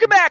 Welcome back,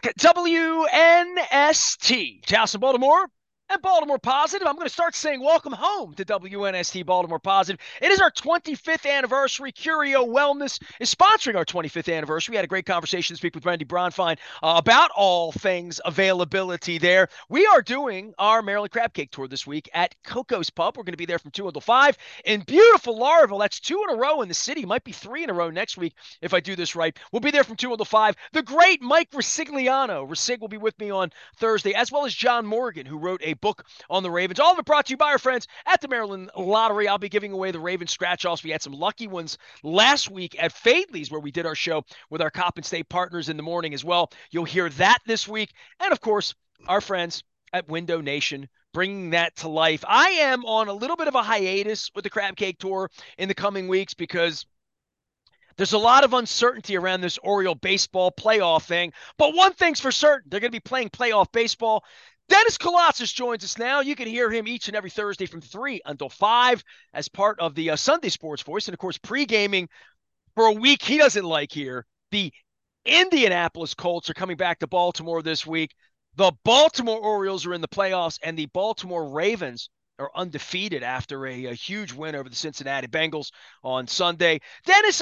WNST, Towson, Baltimore, and Baltimore Positive. I'm going to start saying welcome home to WNST Baltimore Positive. It is our 25th anniversary. Curio Wellness is sponsoring our 25th anniversary. We had a great conversation this week with Randy Bronfine about all things availability there. We are doing our Maryland Crab Cake Tour this week at Coco's Pub. We're going to be there from 2 until 5 in beautiful Lauraville. That's 2 in a row in the city. Might be 3 in a row next week if I do this right. We'll be there from 2 until 5. The great Mike Resigliano. Resig will be with me on Thursday, as well as John Morgan, who wrote a book on the Ravens. All of it brought to you by our friends at the Maryland Lottery. I'll be giving away the Ravens scratch-offs. We had some lucky ones last week at Fadley's, where we did our show with our Coppin State partners in the morning as well. You'll hear that this week. And, of course, our friends at Window Nation, bringing that to life. I am on a little bit of a hiatus with the Crab Cake Tour in the coming weeks because there's a lot of uncertainty around this Oriole baseball playoff thing. But one thing's for certain, they're going to be playing playoff baseball. Dennis Kolatzis joins us now. You can hear him each and every Thursday from 3 until 5 as part of the Sunday Sports Voice. And, of course, pre-gaming for a week he doesn't like here. The Indianapolis Colts are coming back to Baltimore this week. The Baltimore Orioles are in the playoffs, and the Baltimore Ravens are undefeated after a huge win over the Cincinnati Bengals on Sunday. Dennis,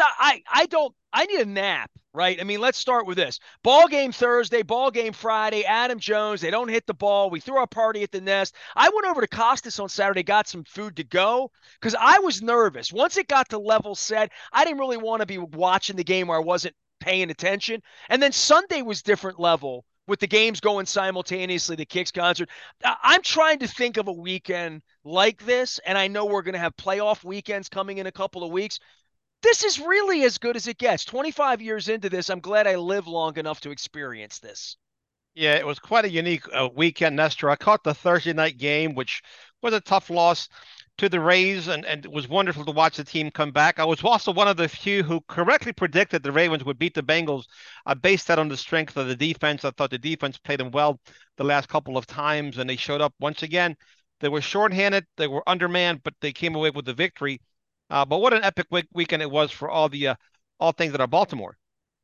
I need a nap, right? I mean, let's start with this. Ball game Thursday, ball game Friday, Adam Jones, they don't hit the ball. We threw our party at the Nest. I went over to Costas on Saturday, got some food to go because I was nervous. Once it got to level set, I didn't really want to be watching the game where I wasn't paying attention. And then Sunday was different level with the games going simultaneously, the Kicks concert. I'm trying to think of a weekend like this, and I know we're going to have playoff weekends coming in a couple of weeks. This is really as good as it gets. 25 years into this, I'm glad I lived long enough to experience this. Yeah, it was quite a unique weekend, Nestor. I caught the Thursday night game, which was a tough loss to the Rays, and it was wonderful to watch the team come back. I was also one of the few who correctly predicted the Ravens would beat the Bengals. I based that on the strength of the defense. I thought the defense played them well the last couple of times, and they showed up once again. They were shorthanded, they were undermanned, but they came away with the victory. But what an epic weekend it was for all things that are Baltimore.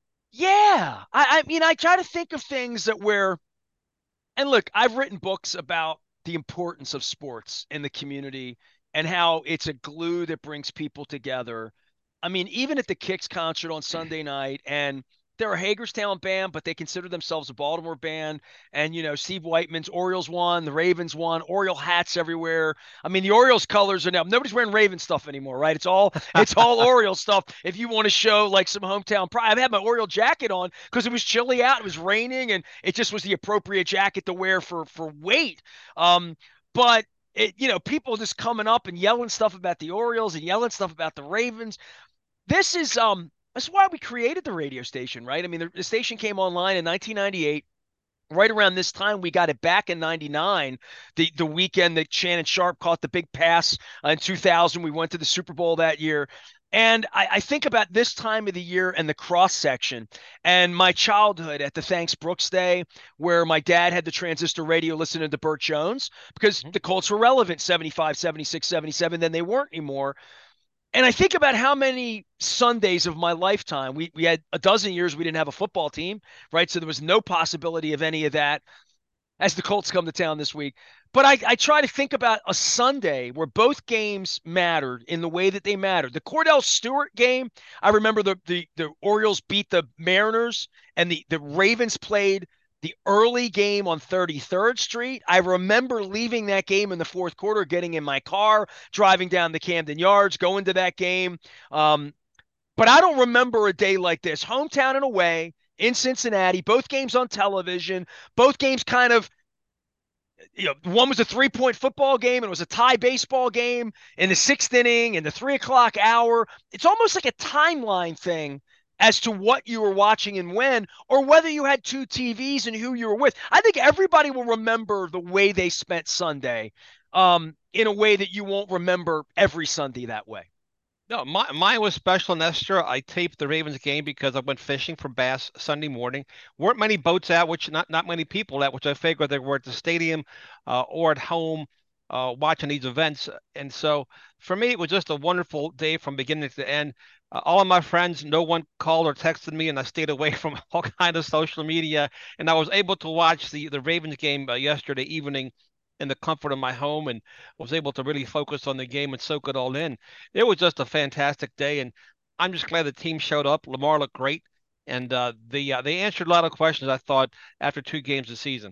Yeah. I mean, I try to think of things that were, and look, I've written books about the importance of sports in the community and how it's a glue that brings people together. I mean, even at the Kicks concert on Sunday night, and they're a Hagerstown band, but they consider themselves a Baltimore band. And, Steve Whiteman's Orioles won, the Ravens won, Oriole hats everywhere. I mean, the Orioles colors are now, nobody's wearing Raven stuff anymore, right? It's all Oriole stuff. If you want to show like some hometown pride, I've had my Oriole jacket on because it was chilly out, it was raining, and it just was the appropriate jacket to wear for weight. But people just coming up and yelling stuff about the Orioles and yelling stuff about the Ravens. That's why we created the radio station, right? I mean, the station came online in 1998. Right around this time, we got it back in '99, the weekend that Shannon Sharpe caught the big pass in 2000. We went to the Super Bowl that year. And I think about this time of the year and the cross section and my childhood at the Thanks Brooks Day, where my dad had the transistor radio listening to Burt Jones because the Colts were relevant 75, 76, 77. Then they weren't anymore. And I think about how many Sundays of my lifetime we had a dozen years we didn't have a football team, right? So there was no possibility of any of that as the Colts come to town this week. But I try to think about a Sunday where both games mattered in the way that they mattered. The Cordell Stewart game, I remember the Orioles beat the Mariners and the Ravens played the early game on 33rd Street. I remember leaving that game in the fourth quarter, getting in my car, driving down the Camden Yards, going to that game. But I don't remember a day like this. Hometown and away in Cincinnati, both games on television, both games kind of, one was a 3-point football game and it was a tie baseball game in the sixth inning in the 3 o'clock hour. It's almost like a timeline thing as to what you were watching and when, or whether you had two TVs and who you were with. I think everybody will remember the way they spent Sunday in a way that you won't remember every Sunday that way. No, mine was special, Nestor. I taped the Ravens game because I went fishing for bass Sunday morning. Weren't many boats out, which not many people at, which I figured they were at the stadium or at home watching these events. And so for me, it was just a wonderful day from beginning to end. All of my friends, no one called or texted me, and I stayed away from all kind of social media. And I was able to watch the Ravens game yesterday evening in the comfort of my home, and was able to really focus on the game and soak it all in. It was just a fantastic day, and I'm just glad the team showed up. Lamar looked great, and they answered a lot of questions, I thought, after 2 games this season.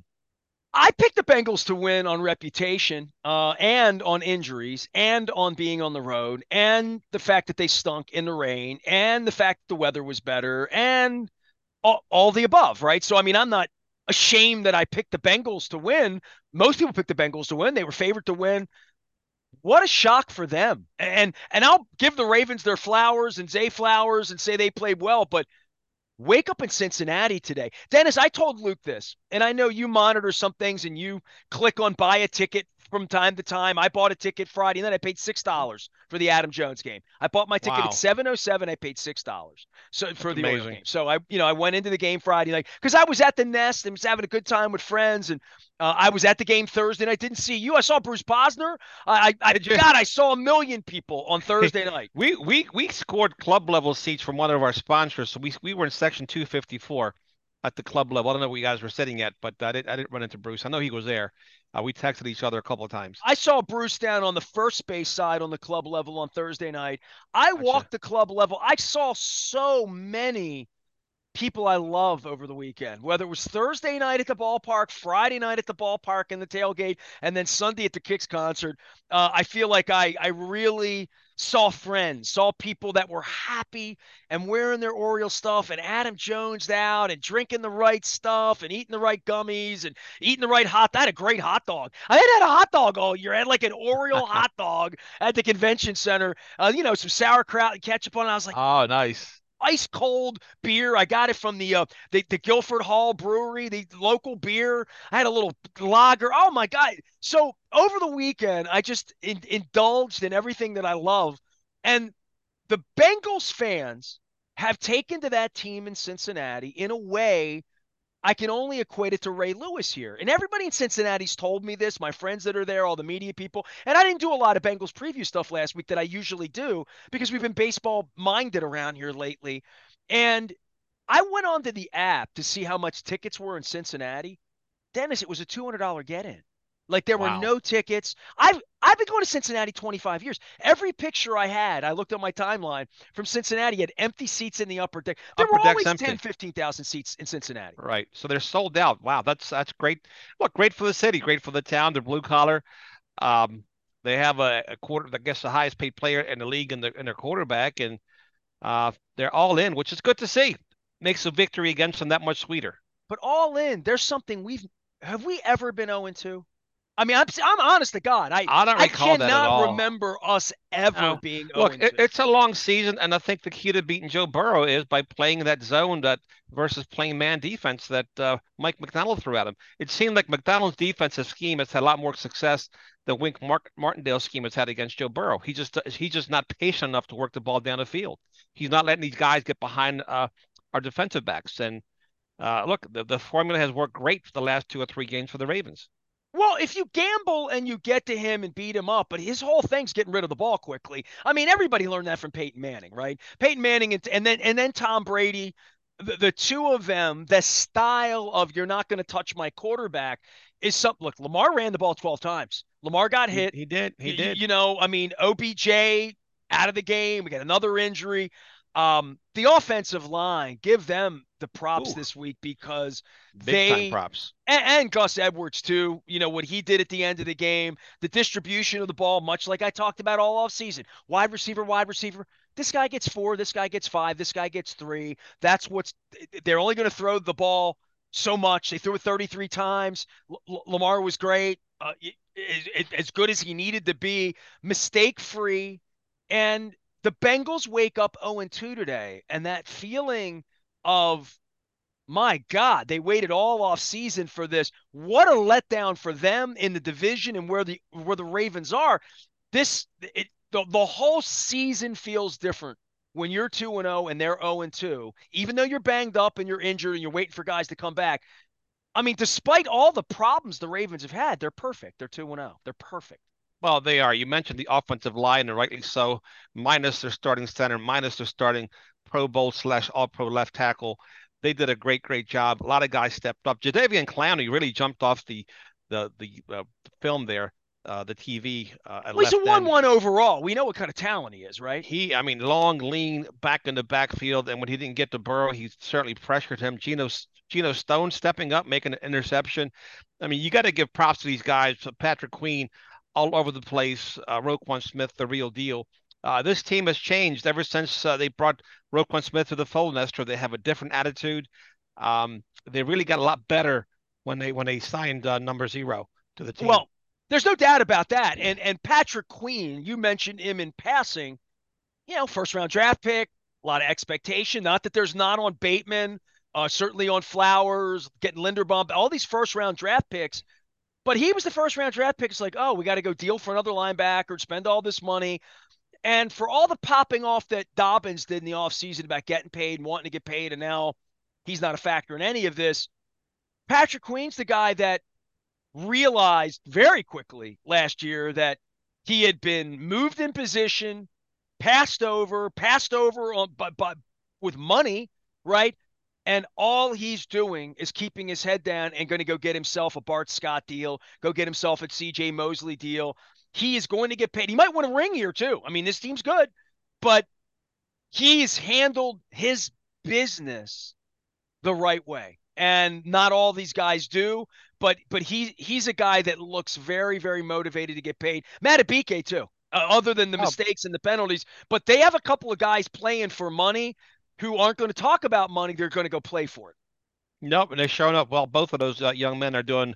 I picked the Bengals to win on reputation, and on injuries, and on being on the road, and the fact that they stunk in the rain, and the fact that the weather was better, and all the above, right? So, I mean, I'm not ashamed that I picked the Bengals to win. Most people picked the Bengals to win. They were favored to win. What a shock for them. And I'll give the Ravens their flowers and Zay flowers and say they played well, but wake up in Cincinnati today. Dennis, I told Luke this, and I know you monitor some things and you click on buy a ticket from time to time. I bought a ticket Friday night. I paid $6 for the Adam Jones game. I bought my ticket at Wow, 7:07. I paid $6 so that's for the Oil amazing. game. So I went into the game Friday night because I was at the Nest and was having a good time with friends, and I was at the game Thursday night. Didn't see you. I saw Bruce Posner. Did you? God, I saw a million people on Thursday night. We scored club level seats from one of our sponsors, so we were in section 254 at the club level. I don't know where you guys were sitting at, but I didn't run into Bruce. I know he was there. We texted each other a couple of times. I saw Bruce down on the first base side on the club level on Thursday night. I Gotcha. walked the club level. I saw so many people I love over the weekend, whether it was Thursday night at the ballpark, Friday night at the ballpark in the tailgate, and then Sunday at the Kicks concert. I feel like I really saw friends, saw people that were happy and wearing their Oriole stuff, and Adam Jones out and drinking the right stuff and eating the right gummies and eating the right hot. I had a great hot dog. I hadn't had a hot dog all year. I had like an Oriole hot dog at the convention center. Some sauerkraut and ketchup on it. I was like, Oh, nice. ice cold beer. I got it from the Guilford Hall Brewery, the local beer. I had a little lager. Oh my god! So over the weekend, I just indulged in everything that I love, and the Bengals fans have taken to that team in Cincinnati in a way I can only equate it to Ray Lewis here. And everybody in Cincinnati's told me this, my friends that are there, all the media people. And I didn't do a lot of Bengals preview stuff last week that I usually do because we've been baseball minded around here lately. And I went onto the app to see how much tickets were in Cincinnati. Dennis, it was a $200 get in. Like there were Wow. no tickets. I've been going to Cincinnati 25 years. Every picture I had, I looked on my timeline from Cincinnati, had empty seats in the upper deck. There Upper were deck's always 10, empty. 15,000 seats in Cincinnati. Right. So they're sold out. Wow, that's great. Look, great for the city, great for the town. They're blue collar. Um, they have a quarter, I guess, the highest paid player in the league in their quarterback, and they're all in, which is good to see. Makes the victory against them that much sweeter. But all in, there's something we've have we ever been 0-2? I mean, I'm honest to God. I I don't I recall that at cannot all. remember us ever No. being Look, 0-2. it's a long season, and I think the key to beating Joe Burrow is by playing that zone that versus playing man defense that Mike McDonald threw at him. It seemed like McDonald's defensive scheme has had a lot more success than Wink Martindale's scheme has had against Joe Burrow. He's just not patient enough to work the ball down the field. He's not letting these guys get behind our defensive backs. And look, the formula has worked great for the last 2 or 3 games for the Ravens. Well, if you gamble and you get to him and beat him up, but his whole thing's getting rid of the ball quickly. I mean, everybody learned that from Peyton Manning, right? Peyton Manning and then Tom Brady, the two of them, the style of you're not going to touch my quarterback is something. Look, Lamar ran the ball 12 times. Lamar got He hit. he did he did. I mean, OBJ out of the game. We got another injury. The offensive line, give them the props Ooh, this week because big time they props. and Gus Edwards too. What he did at the end of the game, the distribution of the ball, much like I talked about all off season. Wide receiver, wide receiver. This guy gets 4, this guy gets 5, this guy gets 3. They're only going to throw the ball so much. They threw it 33 times. Lamar was great, as good as he needed to be, mistake free, and the Bengals wake up 0-2 today, and that feeling of my God, they waited all off season for this. What a letdown for them in the division and where the Ravens are. The whole season feels different when you're 2-0 and they're 0-2. Even though you're banged up and you're injured and you're waiting for guys to come back. I mean, despite all the problems the Ravens have had, they're perfect. They're 2-0. They're perfect. Well, they are. You mentioned the offensive line, and rightly so, minus their starting center, minus their starting Pro Bowl / All Pro left tackle. They did a great job. A lot of guys stepped up. Jadeveon Clowney really jumped off the film there, the TV at Well, he's a left end. 1-1 overall. We know what kind of talent he is, right? I mean, long, lean, back in the backfield, and when he didn't get to Burrow, he certainly pressured him. Geno Stone stepping up, making an interception. I mean, you got to give props to these guys. Patrick Queen, all over the place. Roquan Smith, the real deal. This team has changed ever since they brought Roquan Smith to the fold, Nestor. They have a different attitude. They really got a lot better when they signed number 0 to the team. Well, there's no doubt about that. And Patrick Queen, you mentioned him in passing. First round draft pick, a lot of expectation. Not that there's not on Bateman, certainly on Flowers, getting Linderbaum, all these first round draft picks. But he was the first round draft pick. It's like, oh, we got to go deal for another linebacker, spend all this money. And for all the popping off that Dobbins did in the offseason about getting paid and wanting to get paid, and now he's not a factor in any of this, Patrick Queen's the guy that realized very quickly last year that he had been moved in position, passed over on, but with money, right? And all he's doing is keeping his head down and going to go get himself a Bart Scott deal, go get himself a CJ Mosley deal. He is going to get paid. He might win a ring here too. I mean, this team's good, but he's handled his business the right way. And not all these guys do, but he's a guy that looks very motivated to get paid. Matabike too, other than the mistakes and the penalties. But they have a couple of guys playing for money who aren't going to talk about money. They're going to go play for it. Nope, and they're showing up well. Both of those young men are doing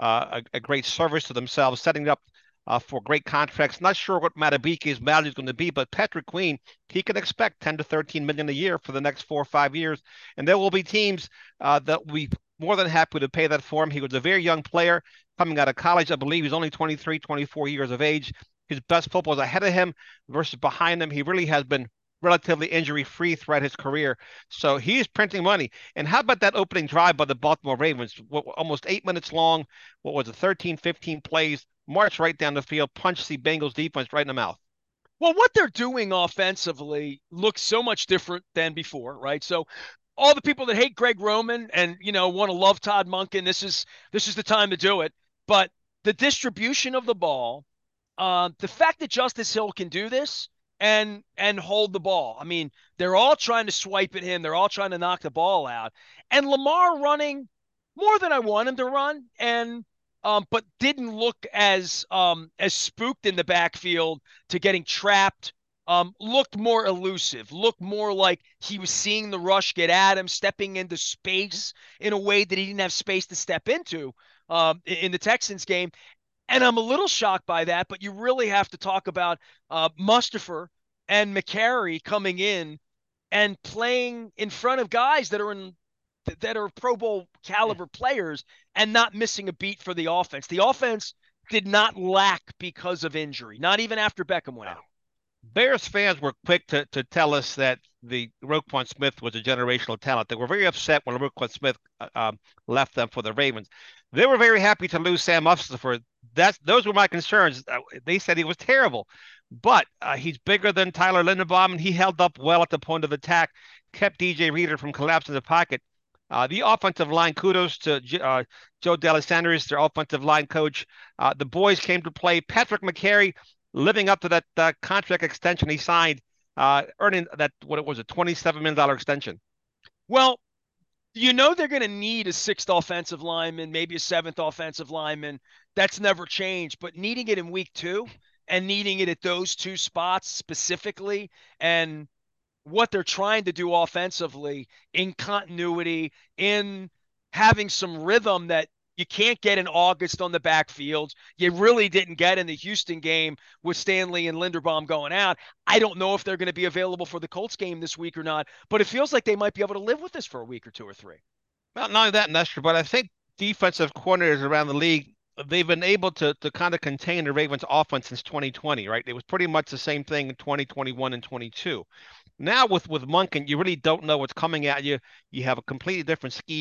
a great service to themselves, setting up for great contracts. Not sure what Matabike's value is going to be, but Patrick Queen, he can expect 10 to 13 million a year for the next 4 or 5 years, and there will be teams that will be more than happy to pay that for him. He was a very young player coming out of college. I believe he's only 23, 24 years of age. His best football is ahead of him versus behind him. He really has been relatively injury-free throughout his career. So he's printing money. And how about that opening drive by the Baltimore Ravens? Almost 8 minutes long. What was it, 13, 15 plays? March right down the field, punch the Bengals defense right in the mouth. Well, what they're doing offensively looks so much different than before, right? So all the people that hate Greg Roman and, want to love Todd Monken, this is the time to do it. But the distribution of the ball, the fact that Justice Hill can do this, and hold the ball. I mean, they're all trying to swipe at him. They're all trying to knock the ball out. And Lamar running more than I want him to run, and but didn't look as spooked in the backfield to getting trapped. Looked more elusive, looked more like he was seeing the rush get at him, stepping into space in a way that he didn't have space to step into in the Texans game. And I'm a little shocked by that, but you really have to talk about Mustipher and McCary coming in and playing in front of guys that are Pro Bowl caliber players and not missing a beat for the offense. The offense did not lack because of injury, not even after Beckham went out. Bears fans were quick to tell us that the Roquan Smith was a generational talent. They were very upset when Roquan Smith left them for the Ravens. They were very happy to lose Sam Mustipher. Those were my concerns. They said he was terrible, but he's bigger than Tyler Linderbaum, and he held up well at the point of attack, kept DJ Reader from collapsing the pocket. The offensive line, kudos to Joe D'Alessandris, their offensive line coach. The boys came to play. Patrick McCary living up to that contract extension he signed, earning that, what it was, a $27 million extension. Well, they're going to need a 6th offensive lineman, maybe a 7th offensive lineman. That's never changed, but needing it in week 2 and needing it at those 2 spots specifically, and what they're trying to do offensively in continuity, in having some rhythm that you can't get in August on the backfield. You really didn't get in the Houston game with Stanley and Linderbaum going out. I don't know if they're going to be available for the Colts game this week or not, but it feels like they might be able to live with this for a week or 2 or 3. Well, not only that, Nestor, but I think defensive coordinators around the league, they've been able to kind of contain the Ravens offense since 2020, right? It was pretty much the same thing in 2021 and 22. Now with Monken, you really don't know what's coming at you. You have a completely different scheme.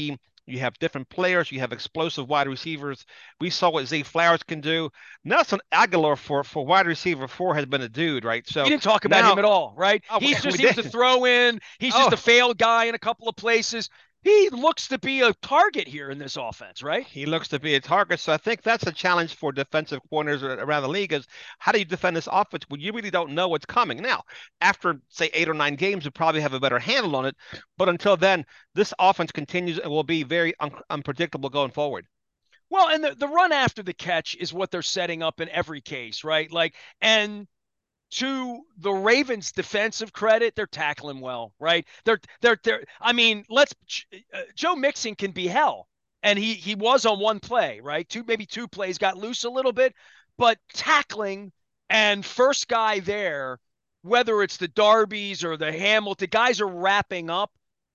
You have different players. You have explosive wide receivers. We saw what Zay Flowers can do. Nelson Aguilar for wide receiver four has been a dude, right? We So didn't talk about him now, at all, right? oh, He's we just he was a did. throw in. He's just Oh, a failed guy in a couple of places. He looks to be a target here in this offense, right? he looks to be a target. So I think that's a challenge for defensive corners around the league is how do you defend this offense when you really don't know what's coming? Now, after say 8 or 9 games, you probably have a better handle on it. But until then, this offense continues and will be very unpredictable going forward. Well, and the run after the catch is what they're setting up in every case, right? Like, and to the Ravens' defensive credit, they're tackling well, right? They're. I mean, Joe Mixon can be hell, and he was on one play, right? Maybe two plays, got loose a little bit, but tackling and first guy there, whether it's the Darbys or the Hamilton guys are wrapping up.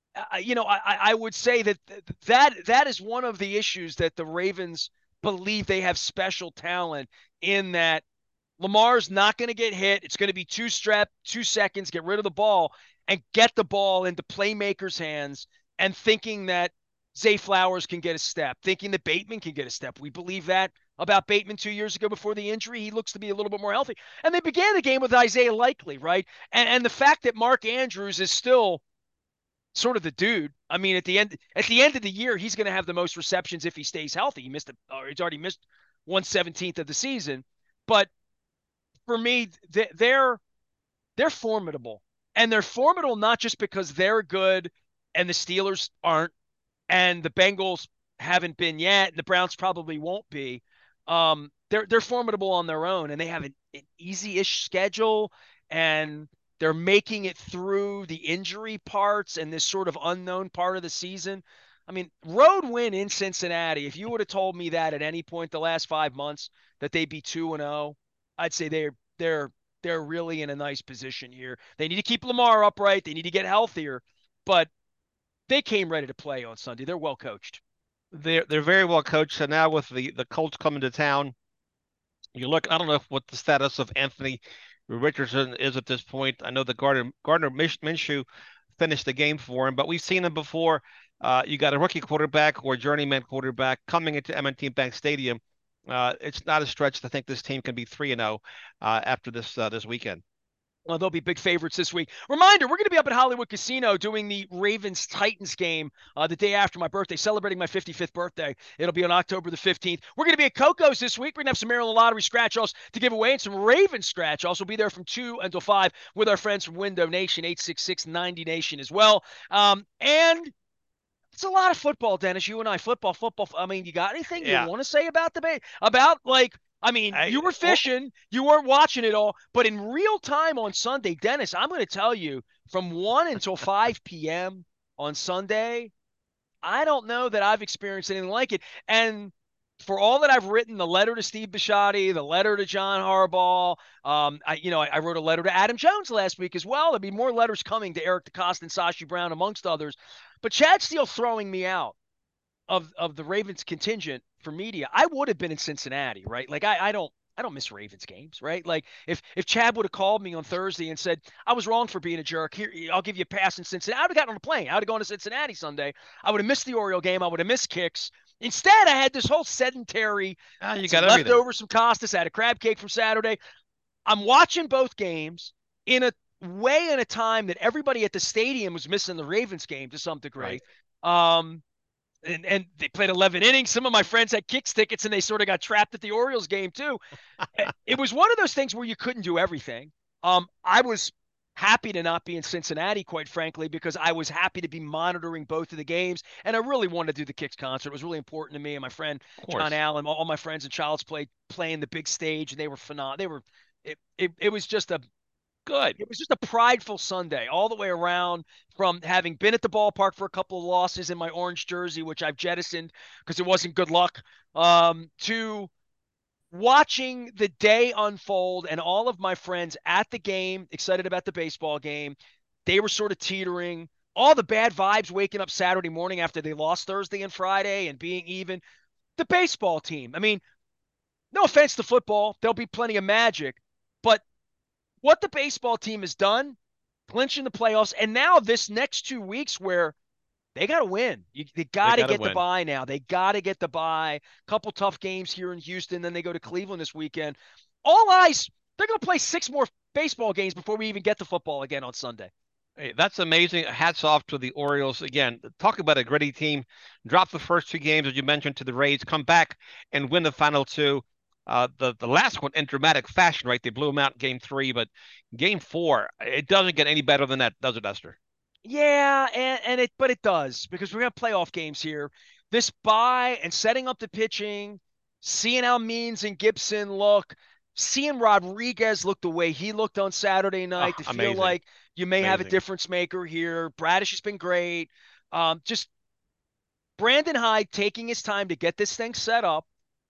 I would say that is one of the issues that the Ravens believe they have special talent in that Lamar's not going to get hit. It's going to be 2 seconds, get rid of the ball and get the ball into playmakers' hands and thinking that Zay Flowers can get a step, thinking that Bateman can get a step. We believe that about Bateman 2 years ago before the injury. He looks to be a little bit more healthy. And they began the game with Isaiah Likely, right? And the fact that Mark Andrews is still sort of the dude. I mean, at the end of the year, he's going to have the most receptions if he stays healthy. He's already missed 1/17 of the season. But for me, they're formidable, and they're formidable not just because they're good and the Steelers aren't, and the Bengals haven't been yet, and the Browns probably won't be. They're formidable on their own, and they have an easy-ish schedule, and they're making it through the injury parts and this sort of unknown part of the season. I mean, road win in Cincinnati. If you would have told me that at any point the last 5 months that they'd be 2-0, I'd say they're they're really in a nice position here. They need to keep Lamar upright. They need to get healthier, but they came ready to play on Sunday. They're well coached. They're very well coached. So now with the Colts coming to town, you look. I don't know what the status of Anthony Richardson is at this point. I know the Gardner Minshew finished the game for him, but we've seen him before. You got a rookie quarterback or journeyman quarterback coming into M&T Bank Stadium. It's not a stretch to think this team can be 3-0 after this weekend. Well, they'll be big favorites this week. Reminder, we're going to be up at Hollywood Casino doing the Ravens-Titans game the day after my birthday, celebrating my 55th birthday. It'll be on October the 15th. We're going to be at Coco's this week. We're going to have some Maryland Lottery scratch-offs to give away and some Ravens scratch-offs. We'll be there from 2 until 5 with our friends from Window Nation, 866-90Nation as well. And it's a lot of football, Dennis. You and I, football. I mean, you got anything you Yeah, want to say about about like? I mean, I you were well, fishing, you weren't watching it all, but in real time on Sunday, Dennis, I'm going to tell you from 1 until 5 p.m. on Sunday, I don't know that I've experienced anything like it. And for all that I've written, the letter to Steve Bisciotti, the letter to John Harbaugh, I wrote a letter to Adam Jones last week as well. There'll be more letters coming to Eric DeCosta and Sashi Brown, amongst others. But Chad Steele throwing me out of the Ravens contingent for media, I would have been in Cincinnati, right? Like I don't miss Ravens games, right? Like if Chad would have called me on Thursday and said I was wrong for being a jerk, here I'll give you a pass in Cincinnati, I would have gotten on a plane. I would have gone to Cincinnati Sunday. I would have missed the Oriole game. I would have missed kicks. Instead, I had this whole sedentary, you some got everything. leftovers, some Costas, I had a crab cake from Saturday. I'm watching both games in a way and a time that everybody at the stadium was missing the Ravens game to some degree. Right. Um, and they played 11 innings. Some of my friends had Kicks tickets and they sort of got trapped at the Orioles game too. It was one of those things where you couldn't do everything. I was happy to not be in Cincinnati, quite frankly, because I was happy to be monitoring both of the games. And I really wanted to do the Kicks concert. It was really important to me and my friend Of John course. Allen, all my friends in Child's Play playing the big stage, and they were phenomenal. It was just a Good. it was just a prideful Sunday all the way around, from having been at the ballpark for a couple of losses in my orange jersey, which I've jettisoned because it wasn't good luck, to watching the day unfold and all of my friends at the game, excited about the baseball game. They were sort of teetering. All the bad vibes waking up Saturday morning after they lost Thursday and Friday and being even. The baseball team. I mean, no offense to football, there'll be plenty of magic, but what the baseball team has done, clinching the playoffs, and now this next 2 weeks where They got to win. They They got to got to get the win. bye now. They got to get the bye. Couple tough games here in Houston. Then they go to Cleveland this weekend. All eyes. They're going to play 6 more baseball games before we even get to football again on Sunday. Hey, that's amazing. Hats off to the Orioles. Again, talk about a gritty team. Drop the first 2 games, as you mentioned, to the Rays, come back and win the final two. The last one in dramatic fashion, right? They blew them out in game 3, but game 4, it doesn't get any better than that, does it, Esther? Yeah, but it does because we're gonna have playoff games here. This bye and setting up the pitching, seeing how Means and Gibson look, seeing Rodriguez look the way he looked on Saturday night Oh, to feel amazing. like you may have a Amazing. difference maker here. Bradish has been great. Just Brandon Hyde taking his time to get this thing set up,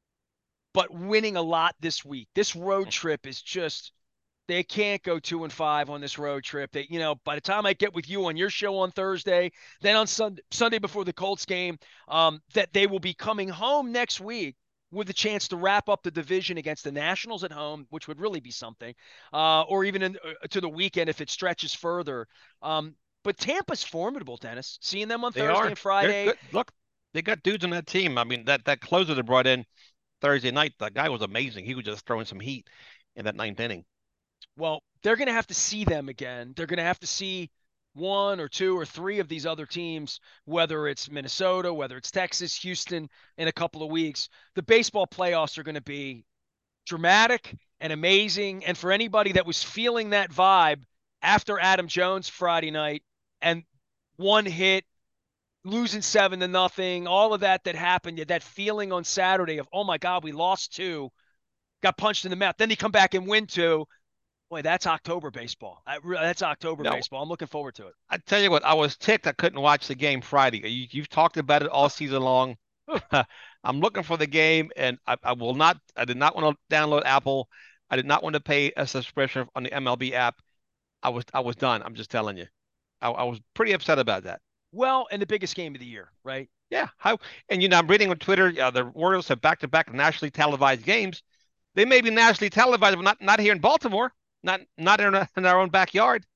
but winning a lot this week. This road trip is just they can't go 2-5 on this road trip. They, by the time I get with you on your show on Thursday, then on Sunday before the Colts game, that they will be coming home next week with a chance to wrap up the division against the Nationals at home, which would really be something, or even to the weekend if it stretches further. But Tampa's formidable, Dennis. Seeing them on They Thursday are. and They're Friday. good. Look, they got dudes on that team. I mean, that closer they brought in Thursday night, that guy was amazing. He was just throwing some heat in that ninth inning. Well, they're going to have to see them again. They're going to have to see one or two or three of these other teams, whether it's Minnesota, whether it's Texas, Houston, in a couple of weeks. The baseball playoffs are going to be dramatic and amazing. And for anybody that was feeling that vibe after Adam Jones Friday night and one hit, losing 7-0, all of that happened, that feeling on Saturday of, oh my God, we lost two, got punched in the mouth. Then they come back and win two. Boy, that's October baseball. That's October No, baseball. I'm looking forward to it. I tell you what, I was ticked. I couldn't watch the game Friday. You've talked about it all season long. I'm looking for the game, and I will not. I did not want to download Apple. I did not want to pay a subscription on the MLB app. I was done. I'm just telling you. I was pretty upset about that. Well, and the biggest game of the year, right? Yeah. How? And I'm reading on Twitter. The Orioles have back-to-back nationally televised games. They may be nationally televised, but not here in Baltimore. Not in our own backyard.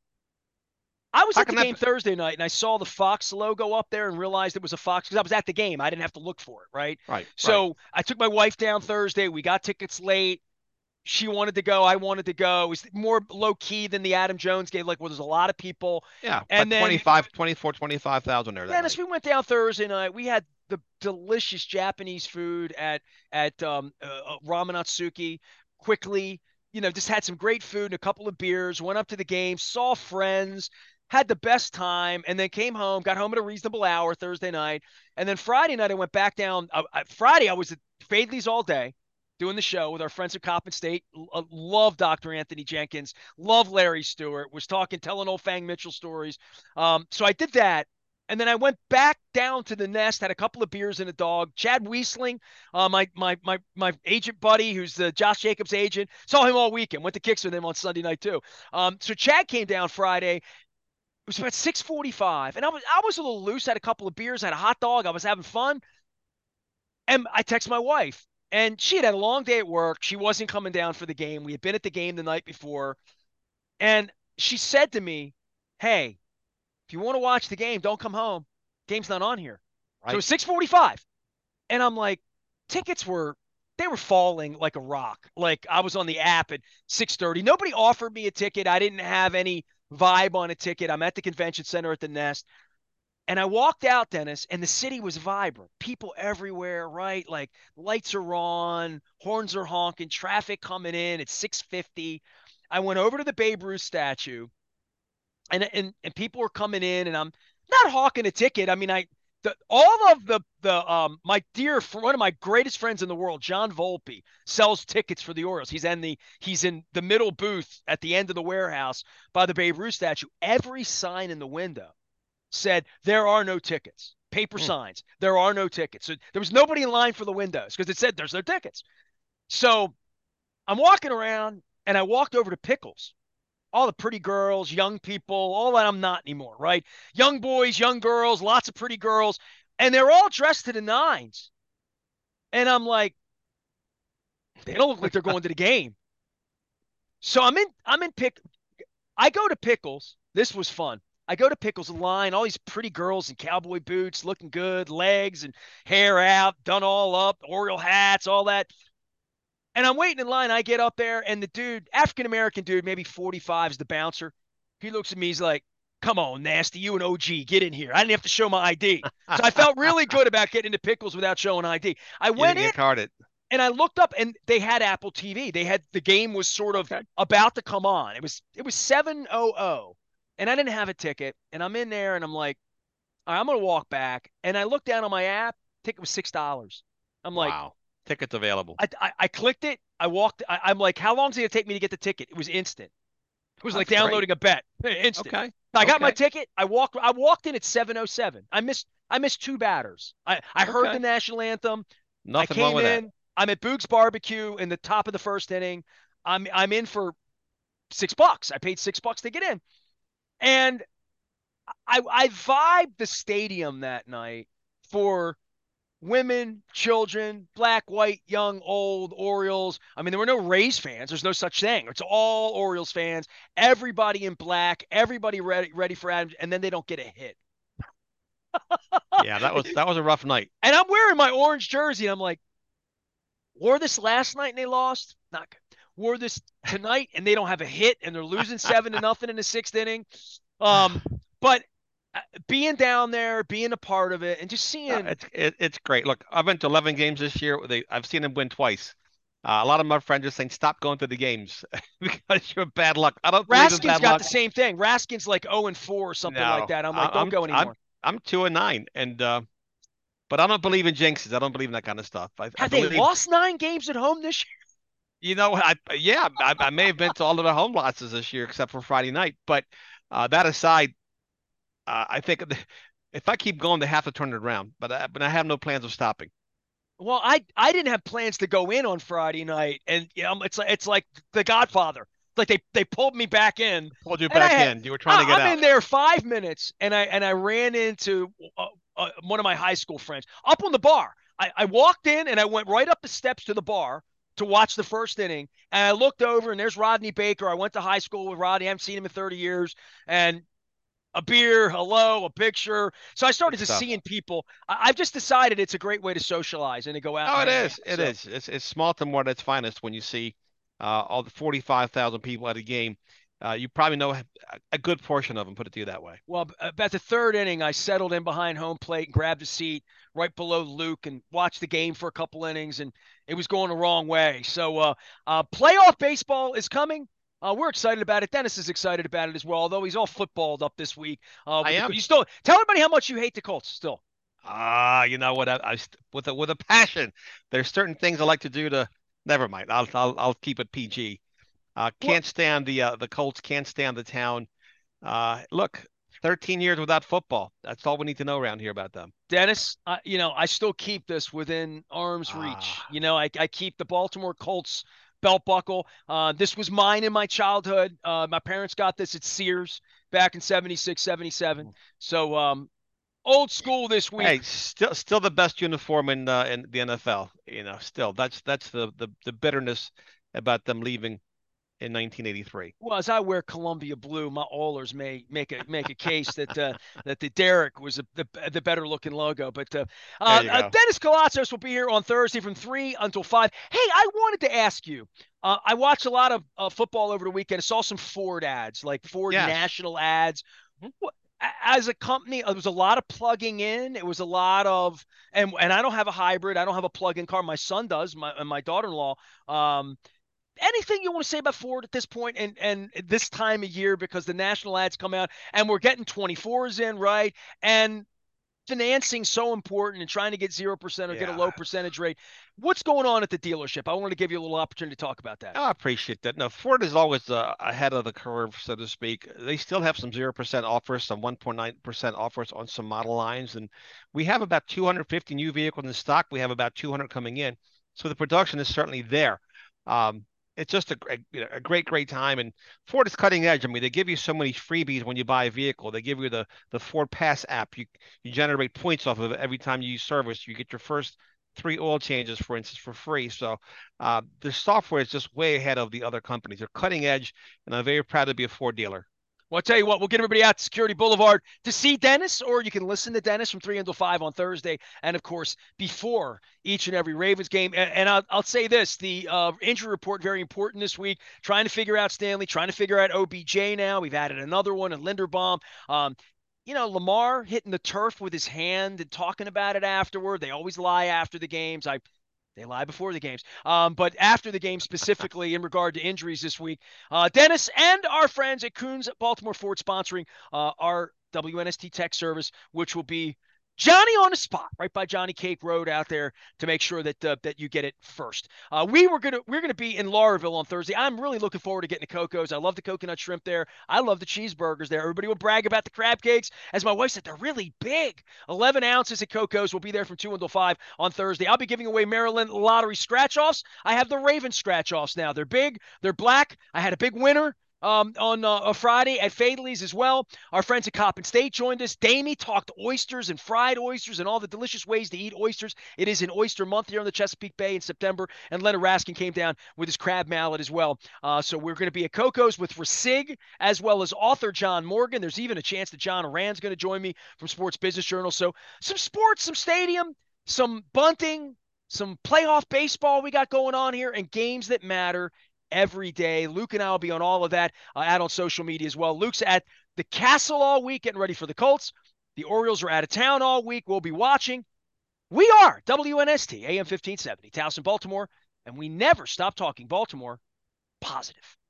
I was How at the can that game be? Thursday night and I saw the Fox logo up there and realized it was a Fox because I was at the game. I didn't have to look for it, right? Right. Right. So I took my wife down Thursday. We got tickets late. She wanted to go. I wanted to go. It was more low key than the Adam Jones game, like where there's a lot of people. Yeah. And But then 25, 24, 25,000 there that Dennis, night. we went down Thursday night. We had the delicious Japanese food at Ramanatsuki. Quickly, just had some great food and a couple of beers. Went up to the game, saw friends, had the best time, and then came home. Got home at a reasonable hour Thursday night, and then Friday night I went back down. Friday I was at Fadley's all day. Doing the show with our friends at Coppin State. Love Dr. Anthony Jenkins. Love Larry Stewart. Was telling old Fang Mitchell stories. So I did that. And then I went back down to the nest, had a couple of beers and a dog. Chad Wiesling, my agent buddy, who's the Josh Jacobs agent, saw him all weekend. Went to kicks with him on Sunday night too. So Chad came down Friday. It was about 6:45, and I was a little loose. Had a couple of beers, had a hot dog. I was having fun, and I text my wife, and she had a long day at work. She wasn't coming down for the game. We had been at the game the night before, and she said to me, "Hey, if you want to watch the game, don't come home. Game's not on here." So Right. it's 6:45. And I'm like, tickets were falling like a rock. Like I was on the app at 6:30. Nobody offered me a ticket. I didn't have any vibe on a ticket. I'm at the convention center at the Nest. And I walked out, Dennis, and the city was vibrant. People everywhere, right? Like lights are on, horns are honking, traffic coming in at 6:50. I went over to the Babe Ruth statue and people were coming in, and I'm not hawking a ticket. I mean, all of the my dear one of my greatest friends in the world, John Volpe, sells tickets for the Orioles. He's in the middle booth at the end of the warehouse by the Babe Ruth statue. Every sign in the window said there are no tickets. Paper Mm. signs. There are no tickets. So there was nobody in line for the windows because it said there's no tickets. So I'm walking around and I walked over to Pickles, all the pretty girls, young people, all that I'm not anymore, right? Young boys, young girls, lots of pretty girls, and they're all dressed to the nines. And I'm like, they don't look like they're going to the game. So I'm in pick I go to Pickles. This was fun. I go to Pickles line, all these pretty girls in cowboy boots, looking good, legs and hair out, done all up, Oriole hats, all that. And I'm waiting in line. I get up there, and the dude, African American dude, maybe 45, is the bouncer. He looks at me. He's like, "Come on, nasty, you an OG, get in here." I didn't have to show my ID, so I felt really good about getting into Pickles without showing ID. I You went didn't in get carded. and I looked up, and they had Apple TV. They had the game was sort of Okay. about to come on. It was 7:00, and I didn't have a ticket. And I'm in there, and I'm like, "All right, I'm gonna walk back." And I looked down on my app. Ticket was $6. I'm like, Wow. Tickets available. I clicked it. I walked. I'm like, how long is it gonna take me to get the ticket? It was instant. It was like That's great. downloading a bet. Instant. Okay. I got my Okay. ticket. I walked in at 7:07. I missed two batters. I heard the Okay. national anthem. I Nothing wrong came with that. in. I'm at Boog's Barbecue in the top of the first inning. I'm in for $6. I paid $6 to get in, and I vibed the stadium that night for women, children, black, white, young, old, Orioles. I mean, there were no Rays fans. There's no such thing. It's all Orioles fans. Everybody in black. Everybody ready for Adams, and then they don't get a hit. Yeah, that was a rough night. And I'm wearing my orange jersey, and I'm like, wore this last night and they lost. Not good. Wore this tonight and they don't have a hit, and they're losing 7-0 in the sixth inning. But being down there, being a part of it, and just seeing. It's great. Look, I've been to 11 games this year. I've seen them win twice. A lot of my friends are saying stop going to the games because you're bad luck. I don't believe in Raskin's bad got luck. the same thing. Raskin's like 0-4 or something like No, that. I'm like, don't go I'm anymore. 2-9, and but I don't believe in jinxes. I don't believe in that kind of stuff. I Have they believe, lost 9 games at home this year? I may have been to all of the home losses this year except for Friday night. But that aside, I think if I keep going, they have to turn it around. But I have no plans of stopping. Well, I didn't have plans to go in on Friday night, and it's like The Godfather. It's like they pulled me back in, Pulled you and back in. You were trying to get I'm in out. there 5 minutes, and I ran into one of my high school friends up on the bar. I walked in and I went right up the steps to the bar to watch the first inning, and I looked over and there's Rodney Baker. I went to high school with Rodney. I haven't seen him in 30 years, and a beer, hello, a picture. So I Good started just stuff. seeing people. I've just decided it's a great way to socialize and to go out and Oh, it hang out. is. It So, is. It's small to more at its finest when you see all the 45,000 people at a game. You probably know a good portion of them. Put it to you that way. well, about the third inning, I settled in behind home plate and grabbed a seat right below Luke and watched the game for a couple innings, and it was going the wrong way. So, playoff baseball is coming. We're excited about it. Dennis is excited about it as well, although he's all footballed up this week. I am. You still tell everybody how much you hate the Colts. Still, You know what? With a passion. There's certain things I like to do to. Never mind. I'll keep it PG. what, Can't stand the Colts. Can't stand the town. Look, 13 years without football. That's all we need to know around here about them. Dennis? I still keep this within arm's reach. Ah, I keep the Baltimore Colts belt buckle. This was mine in my childhood. My parents got this at Sears back in 76, 77. So, old school this hey, week. still the best uniform in the NFL. Still that's the bitterness about them leaving in 1983. Well, as I wear Columbia blue, my Oilers may make a case that the Derrick was the better looking logo. But There you go. Dennis Colossos will be here on Thursday from 3 until 5. Hey, I wanted to ask you. I watched a lot of football over the weekend. I saw some Ford ads, like Ford Yes. national ads. As a company, there was a lot of plugging in. It was a lot of, and I don't have a hybrid. I don't have a plug-in car. My son does. My daughter-in-law. Anything you want to say about Ford at this point and this time of year, because the national ads come out and we're getting 24s in, right? And financing so important and trying to get 0% or get a Yeah. low percentage rate. What's going on at the dealership? I wanted to give you a little opportunity to talk about that. I appreciate that. No, Ford is always ahead of the curve, so to speak. They still have some 0% offers, some 1.9% offers on some model lines, and we have about 250 new vehicles in stock. We have about 200 coming in, so the production is certainly there. Um, it's just a great time, and Ford is cutting edge. I mean, they give you so many freebies when you buy a vehicle. They give you the Ford Pass app. You generate points off of it every time you use service. You get your first 3 oil changes, for instance, for free. So the software is just way ahead of the other companies. They're cutting edge, and I'm very proud to be a Ford dealer. Well, I'll tell you what, we'll get everybody out to Security Boulevard to see Dennis, or you can listen to Dennis from 3 until 5 on Thursday. And of course, before each and every Ravens game. And I'll say this, the injury report, very important this week. Trying to figure out Stanley, trying to figure out OBJ now. We've added another one, and Linderbaum. Lamar hitting the turf with his hand and talking about it afterward. They always lie after the games. They lie before the games. But after the game, specifically in regard to injuries this week, Dennis and our friends at Coons Baltimore Ford sponsoring our WNST Tech service, which will be Johnny on the spot, right by Johnny Cake Road out there, to make sure that you get it first. We're gonna be in Lauraville on Thursday. I'm really looking forward to getting the Coco's. I love the coconut shrimp there. I love the cheeseburgers there. Everybody will brag about the crab cakes. As my wife said, they're really big. 11 ounces at Coco's. We'll be there from 2 until 5 on Thursday. I'll be giving away Maryland lottery scratch-offs. I have the Raven scratch-offs now. They're big. They're black. I had a big winner on a Friday at Fadley's as well. Our friends at Coppin State joined us. Damie talked oysters and fried oysters and all the delicious ways to eat oysters. It is an oyster month here on the Chesapeake Bay in September, and Leonard Raskin came down with his crab mallet as well. So we're going to be at Coco's with Rasig, as well as author John Morgan. There's even a chance that John Oran's going to join me from Sports Business Journal. So some sports, some stadium, some bunting, some playoff baseball we got going on here, and games that matter every day. Luke and I will be on all of that out on social media as well. Luke's at the Castle all week getting ready for the Colts. The Orioles are out of town all week. We'll be watching. We are WNST, AM 1570, Towson, Baltimore, and we never stop talking Baltimore positive.